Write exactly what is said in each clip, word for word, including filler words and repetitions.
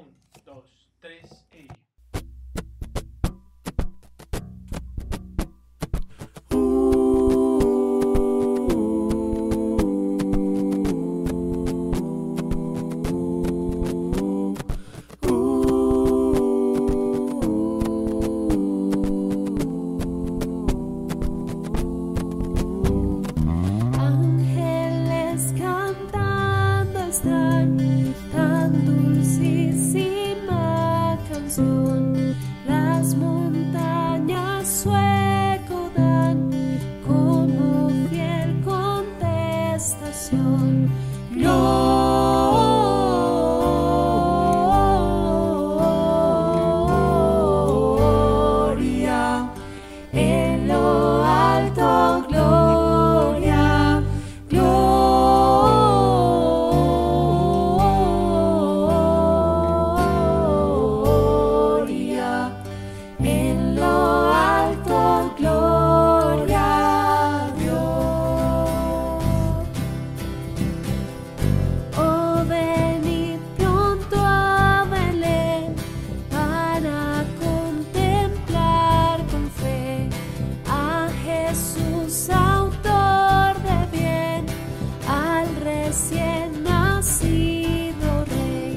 Un, dos, tres y... Ángeles cantando están, tan dulcísima canción. Las montañas su eco dan como fiel contestación. Gloria en lo alto, gloria, gloria en lo alto, gloria a Dios. Oh, venid pronto a Belén para contemplar con fe a Jesús, autor de bien, al recién nacido Rey.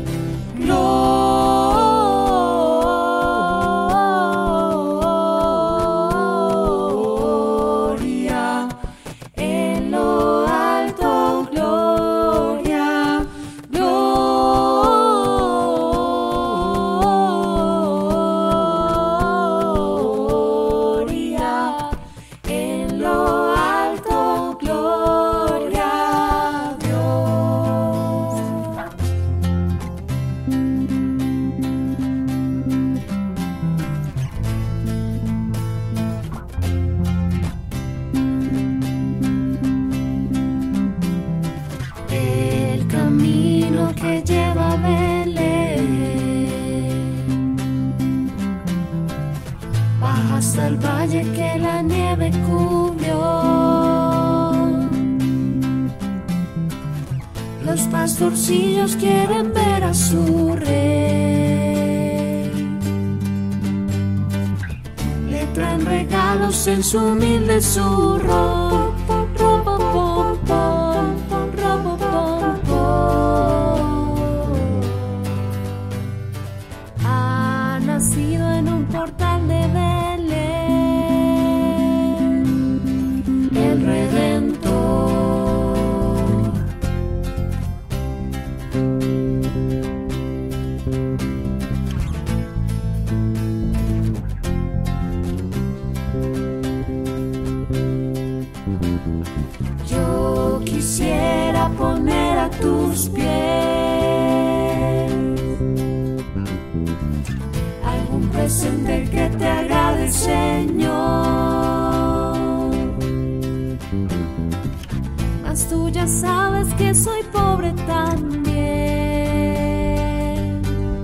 Gloria en lo alto, gloria, gloria en lo alto, gloria a Dios. El camino que lleva a Belén baja hasta el valle que la nieve cubrió. Los pastorcillos quieren ver a su rey. Le traen regalos en su humilde zurro. Ha nacido en un portal de Belén el Redentor. Yo quisiera poner a tus pies algún presente que te agrade, Señor. Mas tú ya sabes que soy pobre también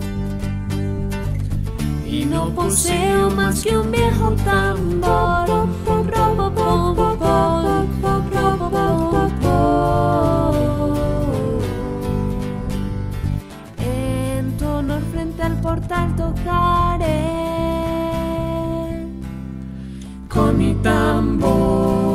y no poseo más que un viejo tambor. En tu honor frente al portal tocaré con mi tambor.